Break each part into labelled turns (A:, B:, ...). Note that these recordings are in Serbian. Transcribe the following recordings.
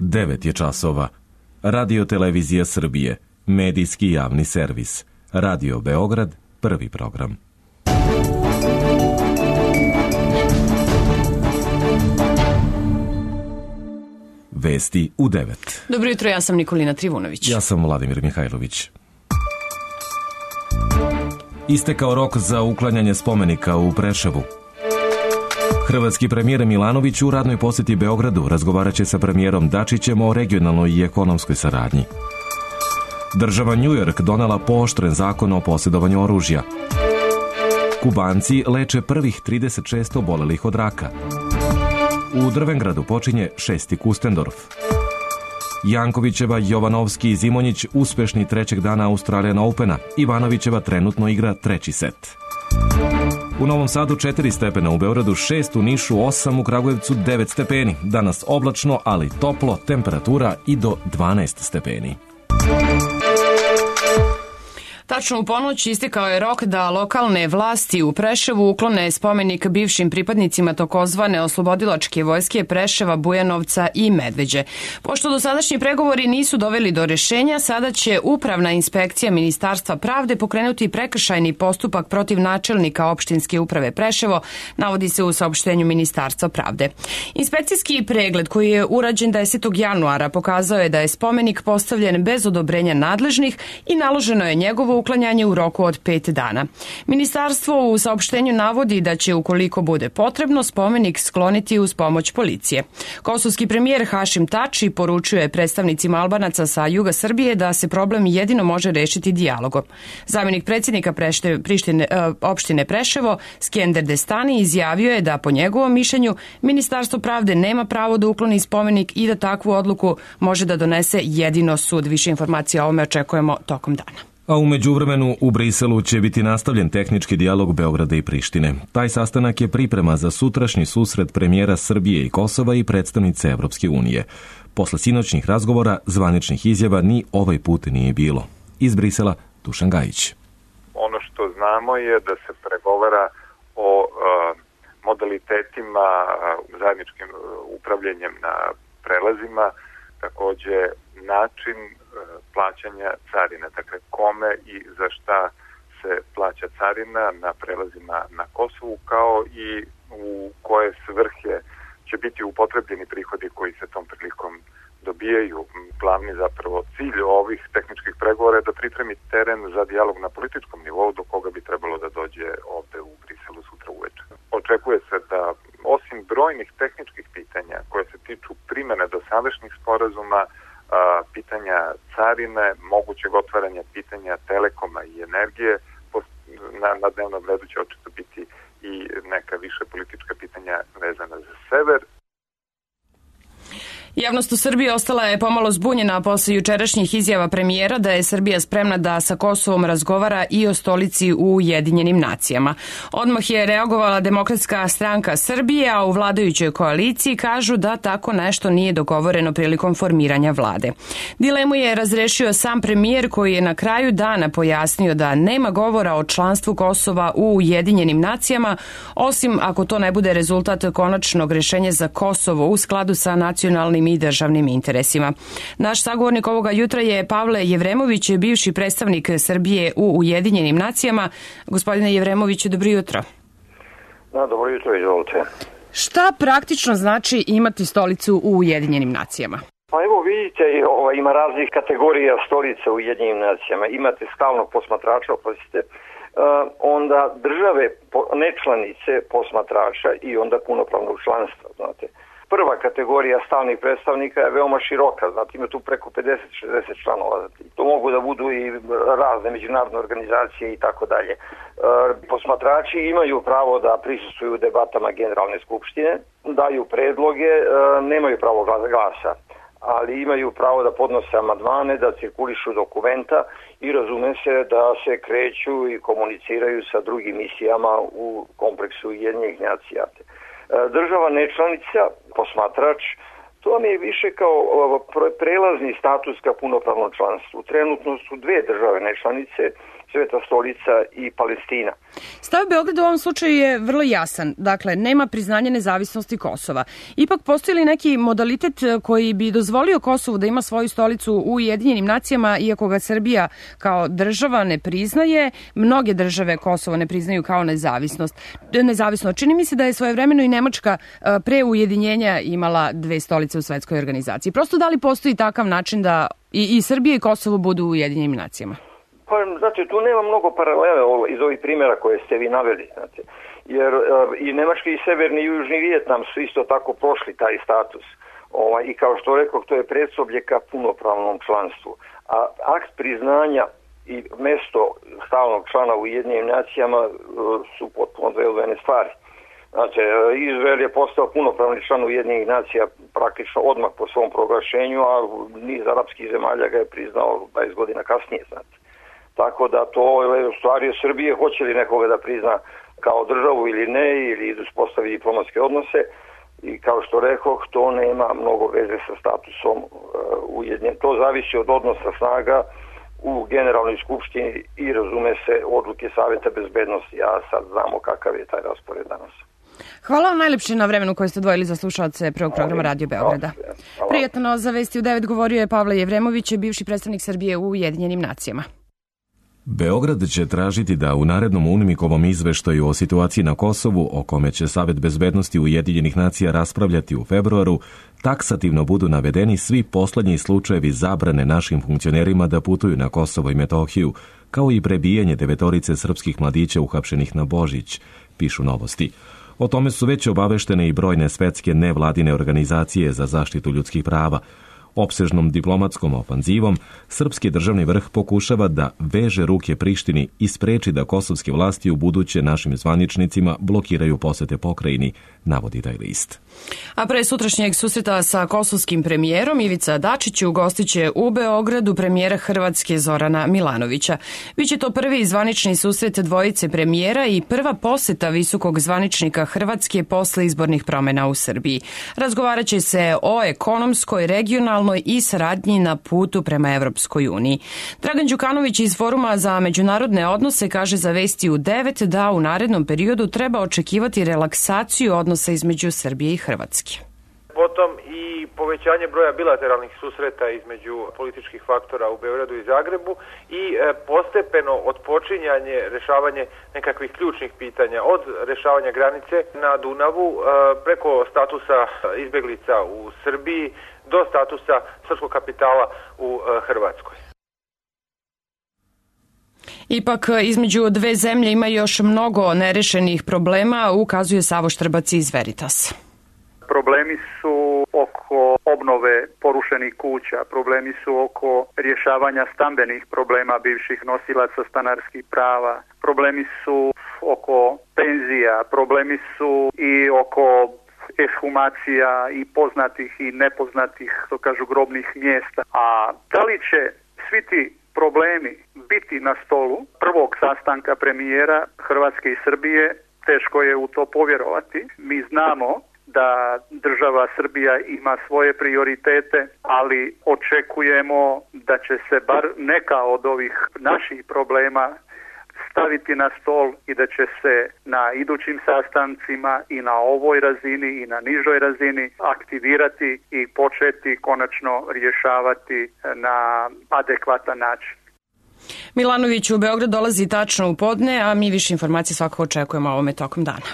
A: 9 je časova. Radio Televizija Srbije, medijski javni servis. Radio Beograd, prvi program. Vesti u 9.
B: Dobro jutro, ja sam Nikolina Trivunović.
A: Ja sam Vladimir Mihajlović. Istekao rok za uklanjanje spomenika u Preševu. Hrvatski premijer Milanović u radnoj posjeti Beogradu razgovarat će sa premijerom Dačićem o regionalnoj i ekonomskoj saradnji. Država New York donela pooštren zakon o posjedovanju oružja. Kubanci leče prvih 36 obolelih od raka. U Drvengradu počinje 6. Kustendorf. Jankovićeva, Jovanovski i Zimonjić uspešni trećeg dana Australian Opena. Ivanovićeva trenutno igra treći set. U Novom Sadu 4 stepena, u Beogradu 6, u Nišu 8, u Kragujevcu 9 stepeni. Danas oblačno, ali toplo, temperatura i do 12 stepeni.
B: Tačno u ponoć istekao je rok da lokalne vlasti u Preševu uklone spomenik bivšim pripadnicima takozvane oslobodilačke vojske Preševa, Bujanovca i Medveđe. Pošto dosadašnji pregovori nisu doveli do rešenja, sada će Upravna inspekcija Ministarstva pravde pokrenuti prekršajni postupak protiv načelnika opštinske uprave Preševo, navodi se u saopštenju Ministarstva pravde. Inspekcijski pregled koji je urađen 10. januara pokazao je da je spomenik postavljen bez odobrenja nadležnih i naloženo je njegovo uklanjanje u roku od 5 dana. Ministarstvo u saopštenju navodi da će, ukoliko bude potrebno, spomenik skloniti uz pomoć policije. Kosovski premijer Hašim Tači poručuje predstavnicima Albanaca sa juga Srbije da se problem jedino može rešiti dijalogom. Zamjenik predsjednika opštine Preševo, Skender Destani, izjavio je da po njegovom mišljenju Ministarstvo pravde nema pravo da ukloni spomenik i da takvu odluku može da donese jedino sud. Više informacija o ovome očekujemo tokom dana.
A: A u međuvremenu u Briselu će biti nastavljen tehnički dijalog Beograda i Prištine. Taj sastanak je priprema za sutrašnji susret premijera Srbije i Kosova i predstavnice Evropske unije. Posle sinoćnih razgovora, zvaničnih izjava ni ovaj put nije bilo. Iz Brisela, Dušan Gajić.
C: Ono što znamo je da se pregovara o modalitetima zajedničkim upravljanjem na prelazima, takođe način plaćanja carine, dakle kome i za šta se plaća carina na prelazima na Kosovu, kao i u koje svrhe će biti upotrebljeni prihodi koji se tom prilikom dobijaju. Glavni zapravo cilj ovih tehničkih pregovora je da pripremi teren za dijalog na političkom nivou do koga bi trebalo da dođe ovde u Briselu sutra uveče. Očekuje se da osim brojnih tehničkih pitanja koje se tiču primene dosadašnjih sporazuma, pitanja carine, mogućeg otvaranja pitanja telekoma i energije, na dnevnom redu će očito biti i neka više politička pitanja vezana za sever.
B: Javnost u Srbiji ostala je pomalo zbunjena posle jučerašnjih izjava premijera da je Srbija spremna da sa Kosovom razgovara i o stolici u Ujedinjenim nacijama. Odmah je reagovala Demokratska stranka Srbije, a u vladajućoj koaliciji kažu da tako nešto nije dogovoreno prilikom formiranja vlade. Dilemu je razrešio sam premijer koji je na kraju dana pojasnio da nema govora o članstvu Kosova u Ujedinjenim nacijama, osim ako to ne bude rezultat konačnog rešenja za Kosovo u skladu sa nacionalnim i državnim interesima. Naš sagovornik ovoga jutra je Pavle Jevremović, bivši predstavnik Srbije u Ujedinjenim nacijama. Gospodine Jevremoviću, dobro jutro.
D: Dobro jutro, izvolite.
B: Šta praktično znači imati stolicu u Ujedinjenim nacijama?
D: Pa evo vidite, ima raznih kategorija stolica u Ujedinjenim nacijama. Imate stalnog posmatrača, onda države nečlanice posmatrača i onda punopravnog članstva, znate. Prva kategorija stalnih predstavnika je veoma široka, znate, ima tu preko 50-60 članova. To mogu da budu i razne međunarodne organizacije i tako dalje. Posmatrači imaju pravo da prisustvuju debatama Generalne skupštine, daju predloge, nemaju pravo glasa, ali imaju pravo da podnose amandmane, da cirkulišu dokumenta i razume se da se kreću i komuniciraju sa drugim misijama u kompleksu Ujedinjenih nacija. Država nečlanica, posmatrač, to vam je više kao prelazni status ka punopravnom članstvu. Trenutno su 2 države nečlanice, Sveta stolica i Palestina.
B: Stav Beograda u ovom slučaju je vrlo jasan. Dakle, nema priznanja nezavisnosti Kosova. Ipak postoji li neki modalitet koji bi dozvolio Kosovu da ima svoju stolicu u Ujedinjenim nacijama, iako ga Srbija kao država ne priznaje? Mnoge države Kosovo ne priznaju kao nezavisno. Čini mi se da je svojevremeno i Nemačka pre ujedinjenja imala 2 stolice u svetskoj organizaciji. Prosto da li postoji takav način da i Srbija i Kosovo budu u Ujedinjenim nacijama?
D: Pa, znate, tu nema mnogo paralele iz ovih primjera koje ste vi naveli, znate. Jer i Nemački i Severni i Južni Vijetnam su isto tako prošli taj status. I kao što rekao, to je predsoblje ka punopravnom članstvu. A akt priznanja i mesto stalnog člana u Ujedinjenim nacijama su potpuno dve odvojene stvari. Znači, Izrael je postao punopravni član Ujedinjenih nacija praktično odmah po svom proglašenju, a niz arapskih zemalja ga je priznao 20 godina kasnije, znate. Tako da to je u stvari Srbije, hoće li nekoga da prizna kao državu ili ne, ili uspostavi diplomatske odnose. I kao što rekoh, to nema mnogo veze sa statusom Ujedinjenih. To zavisi od odnosa snaga u Generalnoj skupštini i razume se odluke Saveta bezbednosti. A sad znamo kakav je taj raspored danas.
B: Hvala vam najlepše na vremenu koje ste odvojili za slušalce prvog programa Radio Beograda. Prijatno za Vesti u 9 govorio je Pavle Jevremović, bivši predstavnik Srbije u Ujedinjenim nacijama.
A: Beograd će tražiti da u narednom UNMIK-ovom izveštaju o situaciji na Kosovu, o kome će Savet bezbednosti Ujedinjenih nacija raspravljati u februaru, taksativno budu navedeni svi poslednji slučajevi zabrane našim funkcionerima da putuju na Kosovo i Metohiju, kao i prebijanje 9 srpskih mladića uhapšenih na Božić, pišu Novosti. O tome su već obaveštene i brojne svetske nevladine organizacije za zaštitu ljudskih prava. Opsežnom diplomatskom ofanzivom, srpski državni vrh pokušava da veže ruke Prištini i spreči da kosovske vlasti u buduće našim zvaničnicima blokiraju posete pokrajini, navodi taj list.
B: A pre sutrašnjeg susreta sa kosovskim premijerom Ivica Dačić ugostiće u Beogradu premijera Hrvatske Zorana Milanovića. Biće to prvi zvanični susret dvojice premijera i prva poseta visokog zvaničnika Hrvatske posle izbornih promena u Srbiji. Razgovarat će se o ekonomskoj, regionalnoj i saradnji na putu prema Evropskoj uniji. Dragan Đukanović iz Foruma za međunarodne odnose kaže za Vesti u 9 da u narednom periodu treba očekivati relaksaciju odnosa između Srbije i Hrvatske.
E: Potom i povećanje broja bilateralnih susreta između političkih faktora u Beogradu i Zagrebu i postepeno odpočinjanje, rešavanje nekakvih ključnih pitanja od rešavanja granice na Dunavu preko statusa izbeglica u Srbiji do statusa srpskog kapitala u Hrvatskoj.
B: Ipak, između dve zemlje ima još mnogo nerešenih problema, ukazuje Savo Štrbac iz Veritas.
F: Problemi su oko obnove porušenih kuća, problemi su oko rješavanja stambenih problema bivših nosilaca stanarskih prava, problemi su oko penzija, problemi su i oko ekshumacija i poznatih i nepoznatih, to kažu, grobnih mjesta. A da li će svi ti problemi biti na stolu prvog sastanka premijera Hrvatske i Srbije, teško je u to povjerovati. Mi znamo da država Srbija ima svoje prioritete, ali očekujemo da će se bar neka od ovih naših problema staviti na stol i da će se na idućim sastancima i na ovoj razini i na nižoj razini aktivirati i početi konačno rješavati na adekvatan način.
B: Milanović u Beograd dolazi tačno u podne, a mi više informacije svakako očekujemo ovome tokom dana.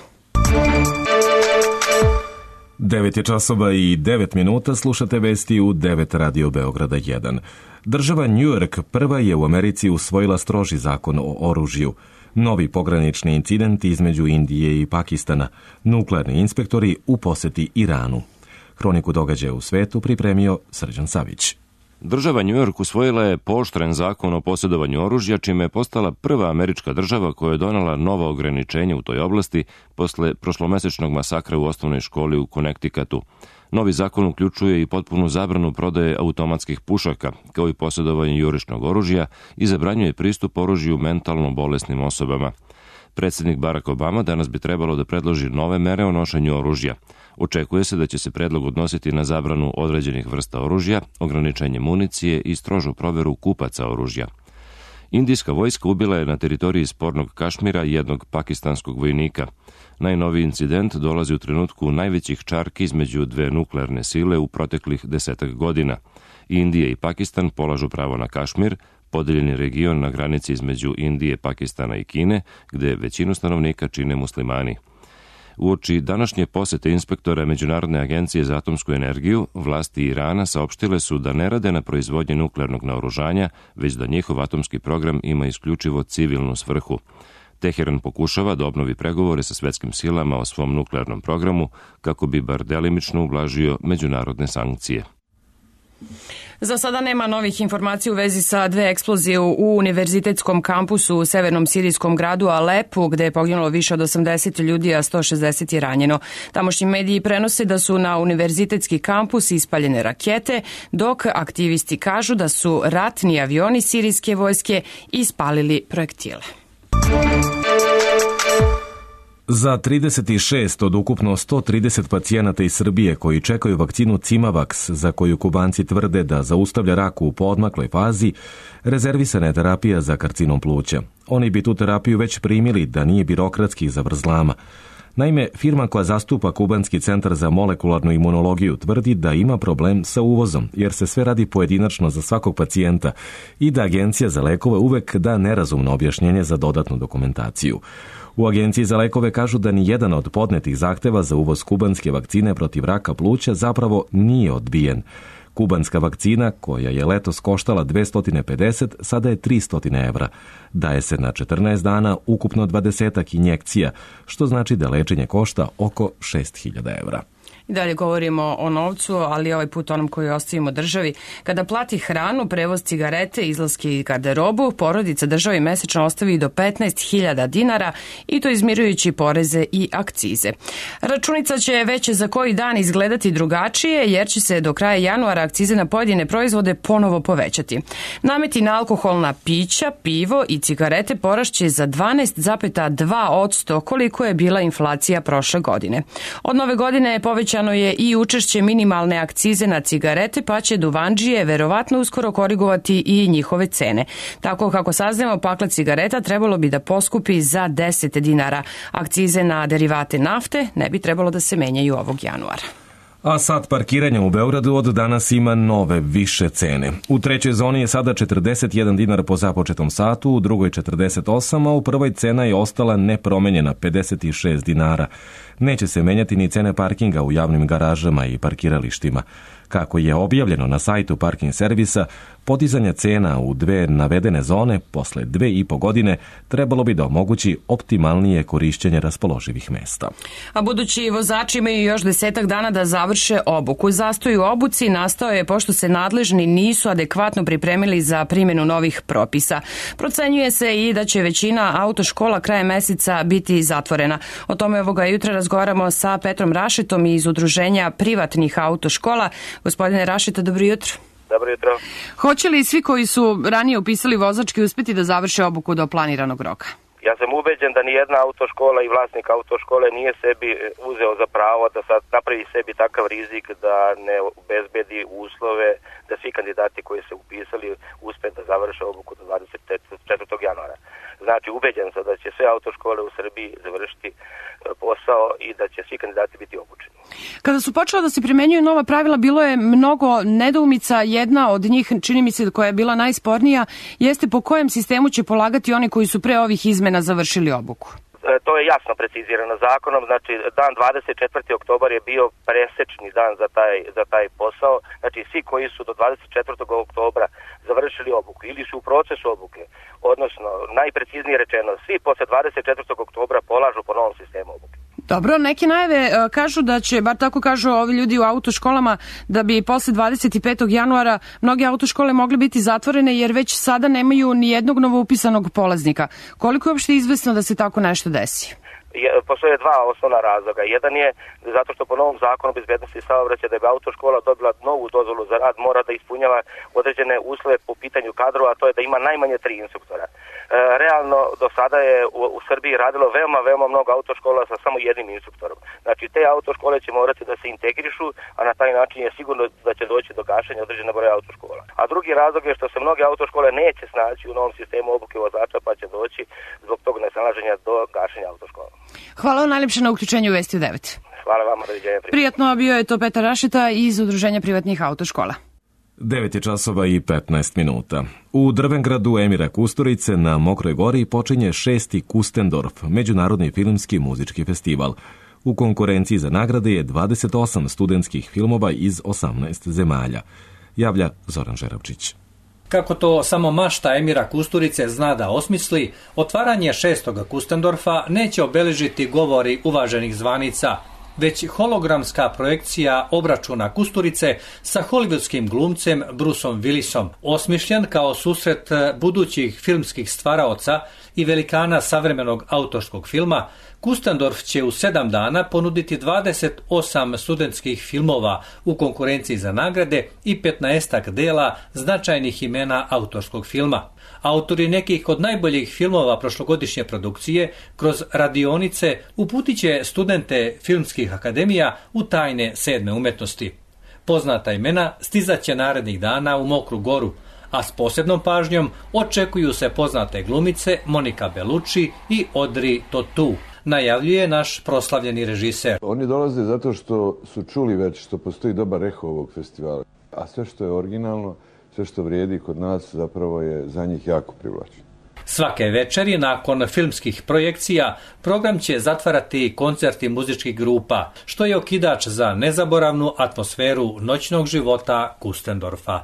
A: 9:09 slušate Vesti u 9 Radio Beograda 1. Država New York prva je u Americi usvojila stroži zakon o oružju. Novi pogranični incident između Indije i Pakistana. Nuklearni inspektori u poseti Iranu. Hroniku događaja u svetu pripremio Srđan Savić.
G: Država New York usvojila je pooštren zakon o posjedovanju oružja, čime je postala prva američka država koja je donela nova ograničenja u toj oblasti posle prošlomesečnog masakra u osnovnoj školi u Connecticutu. Novi zakon uključuje i potpunu zabranu prodaje automatskih pušaka, kao i posjedovanje jurišnog oružja i zabranjuje pristup oružju mentalno bolesnim osobama. Predsjednik Barack Obama danas bi trebalo da predloži nove mere o nošenju oružja. Očekuje se da će se predlog odnositi na zabranu određenih vrsta oružja, ograničenje municije i strožu proveru kupaca oružja. Indijska vojska ubila je na teritoriji spornog Kašmira jednog pakistanskog vojnika. Najnoviji incident dolazi u trenutku najvećih čarki između dve nuklearne sile u proteklih 10 godina. Indija i Pakistan polažu pravo na Kašmir, podeljeni region na granici između Indije, Pakistana i Kine, gde većinu stanovnika čine muslimani. Uoči današnje posete inspektora Međunarodne agencije za atomsku energiju, vlasti Irana saopštile su da ne rade na proizvodnji nuklearnog naoružanja, već da njihov atomski program ima isključivo civilnu svrhu. Teheran pokušava da obnovi pregovore sa svetskim silama o svom nuklearnom programu kako bi bar delimično ublažio međunarodne sankcije.
B: Za sada nema novih informacija u vezi sa dve eksplozije u univerzitetskom kampusu u severnom sirijskom gradu Alepu, gde je poginulo više od 80 ljudi, a 160 je ranjeno. Tamošnji mediji prenose da su na univerzitetski kampus ispaljene rakete, dok aktivisti kažu da su ratni avioni sirijske vojske ispalili projektile.
A: Za 36 od ukupno 130 pacijenata iz Srbije koji čekaju vakcinu Cimavax, za koju Kubanci tvrde da zaustavlja rak u poodmakloj fazi, rezervisana je terapija za karcinom pluća. Oni bi tu terapiju već primili da nije birokratskih zavrzlama. Naime, firma koja zastupa Kubanski centar za molekularnu imunologiju tvrdi da ima problem sa uvozom, jer se sve radi pojedinačno za svakog pacijenta i da Agencija za lekove uvek da nerazumno objašnjenje za dodatnu dokumentaciju. U Agenciji za lekove kažu da ni jedan od podnetih zahteva za uvoz kubanske vakcine protiv raka pluća zapravo nije odbijen. Kubanska vakcina, koja je letos koštala 250, sada je 300 evra. Daje se na 14 dana ukupno 20 injekcija, što znači da lečenje košta oko 6000 evra.
B: I dalje govorimo o novcu, ali ovaj put onom koji ostavimo državi. Kada plati hranu, prevoz cigarete, izlaske i garderobu, porodica državi mesečno ostavi do 15.000 dinara i to izmirujući poreze i akcize. Računica će već za koji dan izgledati drugačije, jer će se do kraja januara akcize na pojedine proizvode ponovo povećati. Nameti na alkoholna pića, pivo i cigarete porašće za 12,2% koliko je bila inflacija prošle godine. Od nove godine je povećano je i učešće minimalne akcize na cigarete, pa će duvandžije verovatno uskoro korigovati i njihove cene. Tako kako saznajemo, paklet cigareta trebalo bi da poskupi za 10 dinara. Akcize na derivate nafte ne bi trebalo da se menjaju ovog januara.
A: A sat parkiranja u Beogradu od danas ima nove više cene. U trećoj zoni je sada 41 dinar po započetom satu, u drugoj 48, a u prvoj cena je ostala nepromenjena 56 dinara. Neće se menjati ni cene parkinga u javnim garažama i parkiralištima. Kako je objavljeno na sajtu parking servisa, podizanje cena u dve navedene zone posle 2,5 godine trebalo bi da omogući optimalnije korišćenje raspoloživih mesta.
B: A budući vozači imaju još 10 dana da završe obuku. Zastoj u obuci nastao je pošto se nadležni nisu adekvatno pripremili za primjenu novih propisa. Procenjuje se i da će većina autoškola krajem meseca biti zatvorena. O tome ovoga jutra razgovaramo sa Petrom Rašetom iz Udruženja privatnih autoškola. Gospodine Rašeta, dobro jutro.
H: Dobro jutro.
B: Hoće li svi koji su ranije upisali vozački uspeti da završe obuku do planiranog roka?
H: Ja sam ubeđen da nijedna autoškola i vlasnik autoškole nije sebi uzeo za pravo da sad napravi sebi takav rizik da ne obezbedi uslove da svi kandidati koji se upisali uspe da završe obuku do 24. januara. Znači, ubeđen sam da će sve autoškole u Srbiji završiti posao i da će svi kandidati biti obučeni.
B: Kada su počela da se primenjuju nova pravila, bilo je mnogo nedoumica. Jedna od njih, čini mi se koja je bila najspornija, jeste po kojem sistemu će polagati oni koji su pre ovih izmena završili obuku.
H: To je jasno precizirano zakonom, znači dan 24. oktobar je bio presečni dan za taj posao, znači svi koji su do 24. oktobra završili obuku ili su u procesu obuke, odnosno najpreciznije rečeno, svi posle 24. oktobra polažu po novom sistemu obuke.
B: Dobro, neke najave kažu da će, bar tako kažu ovi ljudi u autoškolama, da bi posle 25. januara mnoge autoškole mogle biti zatvorene jer već sada nemaju ni jednog novoupisanog polaznika. Koliko je uopšte izvesno da se tako nešto desi?
H: Postoje dva osnovna razloga. Jedan je zato što po novom zakonu o bezbednosti saobraćaja da bi autoškola dobila novu dozvolu za rad mora da ispunjava određene uslove po pitanju kadrova, a to je da ima najmanje 3 instruktora. Realno do sada je u Srbiji radilo veoma mnogo autoškola sa samo jednim instruktorom. Znači te autoškole će morati da se integrišu, a na taj način je sigurno da će doći do gašenja određena broja autoškola. A drugi razlog je što se mnoge autoškole neće snaći u novom sistemu obuke vozača, pa će doći zbog tog nesnalaženja do gašenja autoškola.
B: Hvala vam najljepše na uključenju u Vesti u 9.
H: Hvala vama, doviđenja.
B: Prijatno, bio je to Petar Rašeta iz Udruženja privatnih autoškola.
A: 9 je časova i 15 minuta. U Drvengradu Emira Kusturice na Mokroj gori počinje 6. Kustendorf, međunarodni filmski muzički festival. U konkurenciji za nagrade je 28 studentskih filmova iz 18 zemalja. Javlja Zoran Žeravčić.
I: Kako to samo mašta Emira Kusturice zna da osmisli, otvaranje 6. Kustendorfa neće obeležiti govori uvaženih zvanica, već hologramska projekcija obračuna Kusturice sa hollywoodskim glumcem Bruceom Willisom, osmišljen kao susret budućih filmskih stvaraoca i velikana savremenog autorskog filma. Kustendorf će u 7 dana ponuditi 28 studentskih filmova u konkurenciji za nagrade i 15 dela značajnih imena autorskog filma. Autori nekih od najboljih filmova prošlogodišnje produkcije kroz radionice uputit će studente filmskih akademija u tajne 7. umetnosti. Poznata imena stizaće narednih dana u Mokru Goru, a s posebnom pažnjom očekuju se poznate glumice Monica Bellucci i Audrey Tautou, najavljuje naš proslavljeni režiser.
J: Oni dolaze zato što su čuli već što postoji dobar eho ovog festivala, a sve što je originalno, sve što vrijedi kod nas zapravo je za njih jako privlačno.
I: Svake večeri nakon filmskih projekcija program će zatvarati koncerti muzičkih grupa, što je okidač za nezaboravnu atmosferu noćnog života Kustendorfa.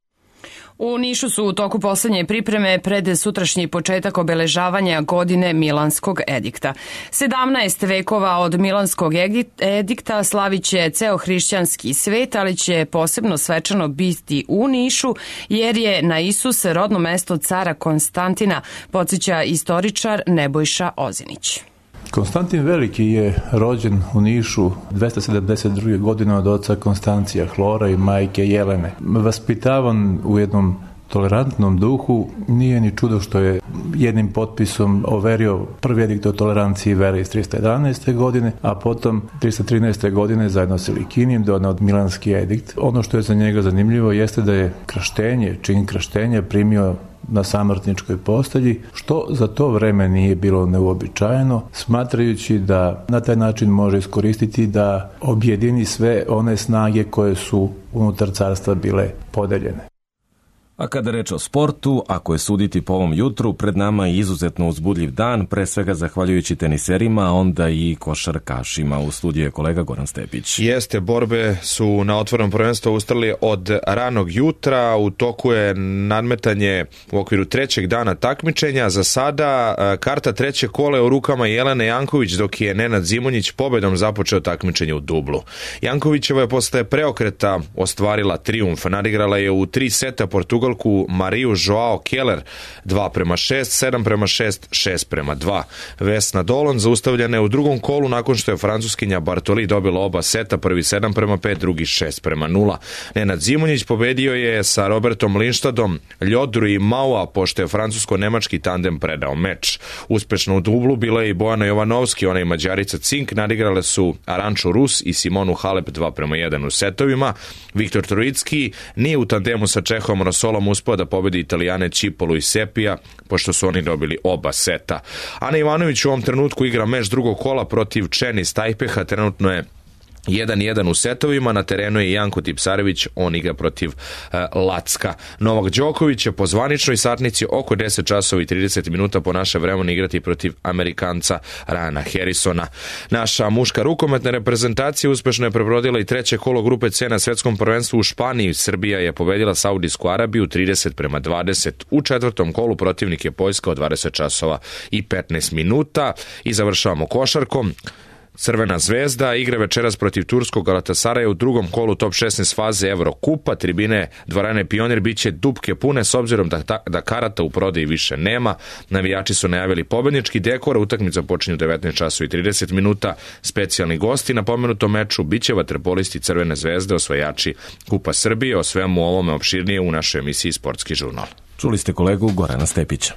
B: U Nišu su u toku poslednje pripreme pred sutrašnji početak obeležavanja godine Milanskog edikta. 17 vekova od Milanskog edikta slavit će ceo hrišćanski svet, ali će posebno svečano biti u Nišu, jer je na Isus rodno mesto cara Konstantina, podsjeća istoričar Nebojša Ozinić.
K: Konstantin Veliki je rođen u Nišu 272. godine od oca Konstancija Hlora i majke Jelene. Vaspitavan u jednom tolerantnom duhu, nije ni čudo što je jednim potpisom overio prvi edikt o toleranciji vere iz 311. godine, a potom 313. godine zajedno sa Likinijem doneo Milanski edikt. Ono što je za njega zanimljivo jeste da je čin krštenja primio na samrtničkoj postelji, što za to vreme nije bilo neuobičajeno, smatrajući da na taj način može iskoristiti da objedini sve one snage koje su unutar carstva bile podeljene.
A: A kada reč o sportu, ako je suditi po ovom jutru, pred nama je izuzetno uzbudljiv dan, pre svega zahvaljujući teniserima, a onda i košarkašima. U studiju je kolega Goran Stepić.
L: Jeste, borbe su na otvorenom prvenstvu ustali od ranog jutra, u toku je nadmetanje u okviru trećeg dana takmičenja. Za sada karta treće kola je u rukama Jelene Janković, dok je Nenad Zimonjić pobedom započeo takmičenje u dublu. Jankovićeva je posle preokreta ostvarila trijumf, nadigrala je u 3 seta Portugalku Mariju Joao Keller 2:6, 7:6, 6:2. Vesna Dolon zaustavljena je u drugom kolu nakon što je francuskinja Bartoli dobila oba seta, prvi 7:5, drugi 6:0. Nenad Zimonjić pobedio je sa Robertom Lindstadom, Ljodru i Maua, pošto je francusko-nemački tandem predao meč. Uspešno u dublu bila je i Bojana Jovanovski, ona i Mađarica Cink, nadigrale su Aranču Rus i Simonu Halep 2:1 u setovima. Viktor Trojicki nije u tandemu sa Čehom Rosolom uspeo da pobedi Italijane Cipolu i Sepija, pošto su oni dobili oba seta. Ana Ivanović u ovom trenutku igra meč drugog kola protiv Čen iz Tajpeha, trenutno je 1:1 u setovima, na terenu je Janko Tipsarević, on igra protiv Lacka. Novak Đoković će po zvaničnoj satnici oko 10 časova i 30 minuta po naše vremenu igrati protiv Amerikanca Ryana Harrisona. Naša muška rukometna reprezentacija uspešno je prebrodila i treće kolo grupe C na svetskom prvenstvu u Španiji. Srbija je pobedila Saudijsku Arabiju 30:20. U četvrtom kolu protivnik je Poljska od 20 časova i 15 minuta. I završavamo košarkom. Crvena zvezda igra večeras protiv turskog Galatasaraja u drugom kolu top 16 faze Evrokupa. Tribine dvorane Pionir biće dupke pune s obzirom da karata u prodaji više nema. Navijači su najavili pobednički dekor, utakmica počinje u 19 časova i 30 minuta. Specijalni gosti na pomenutom meču biće vaterpolisti Crvene zvezde, osvajači Kupa Srbije. O svemu ovome opširnije u našoj emisiji Sportski žurnal.
A: Čuli ste kolegu Gorana Stepića.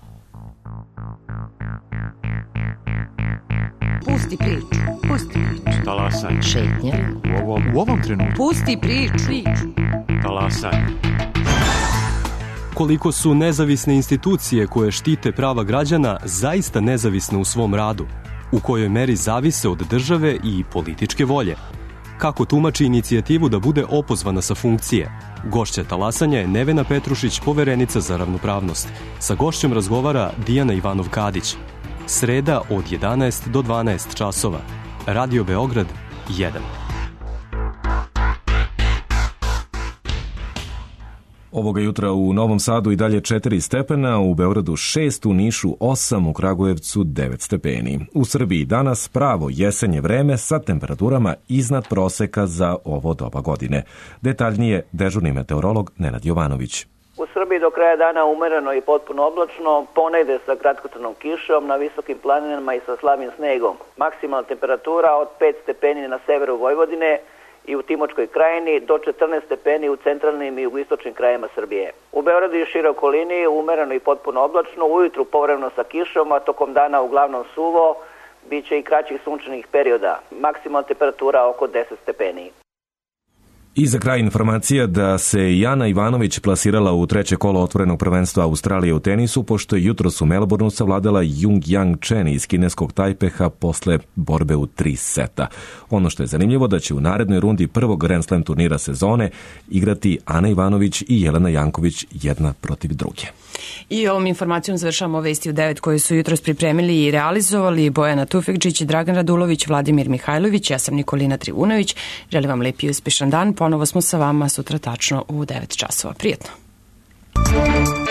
M: Pusti priču. Pusti priču.
N: Talasaj.
M: Šetnja.
N: U ovom trenutku.
M: Pusti priču.
N: Talasaj.
O: Koliko su nezavisne institucije koje štite prava građana zaista nezavisne u svom radu? U kojoj meri zavise od države i političke volje? Kako tumači inicijativu da bude opozvana sa funkcije? Gošća talasanja je Nevena Petrušić, poverenica za ravnopravnost. Sa gošćom razgovara Dijana Ivanov-Kadić. Sreda od 11 do 12 časova. Radio Beograd 1.
A: Ovoga jutra u Novom Sadu i dalje 4 stepena, u Beogradu 6, u Nišu 8, u Kragujevcu 9 stepeni. U Srbiji danas pravo jesenje vreme sa temperaturama iznad proseka za ovo doba godine. Detaljnije dežurni meteorolog Nenad Jovanović.
P: U Srbiji do kraja dana umereno i potpuno oblačno, ponegde sa kratkotrajnom kišom, na visokim planinama i sa slabim snegom. Maksimalna temperatura od 5 stepeni na severu Vojvodine i u Timočkoj krajini do 14 stepeni u centralnim i jugoistočnim krajima Srbije. U Beogradu i šire okolini umereno i potpuno oblačno, ujutru povremeno sa kišom, a tokom dana uglavnom suvo, bit će i kraćih sunčanih perioda. Maksimalna temperatura oko 10 stepeni.
A: I za kraj informacija da se Jana Ivanović plasirala u treće kolo otvorenog prvenstva Australije u tenisu, pošto je jutros u Melbourneu savladala Jung Yang Chen iz kineskog Tajpeha posle borbe u 3 seta. Ono što je zanimljivo da će u narednoj rundi prvog Grand Slam turnira sezone igrati Ana Ivanović i Jelena Janković jedna protiv druge.
B: I ovom informacijom završamo vesti u 9 koje su jutros pripremili i realizovali Bojana Tufekđić, Dragan Radulović, Vladimir Mihajlović, ja sam Nikolina Trivunović. Želim vam lep i uspešan dan. Ponovo smo sa vama sutra tačno u 9 časova. Prijetno.